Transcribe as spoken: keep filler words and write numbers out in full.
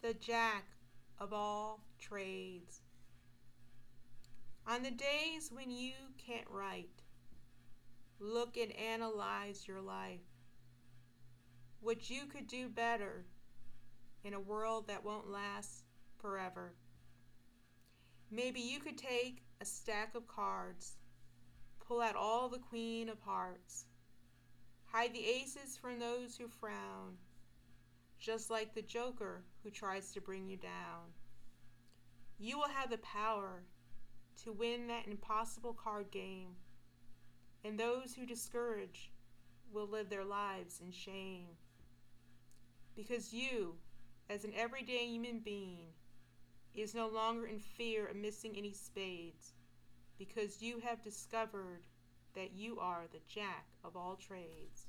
the jack of all trades. On the days when you can't write, look and analyze your life. What you could do better in a world that won't last forever. Maybe you could take a stack of cards, pull out all the queen of hearts, hide the aces from those who frown, just like the joker who tries to bring you down. You will have the power to win that impossible card game, and those who discourage will live their lives in shame. Because you, as an everyday human being, is no longer in fear of missing any spades, because you have discovered that you are the jack of all trades.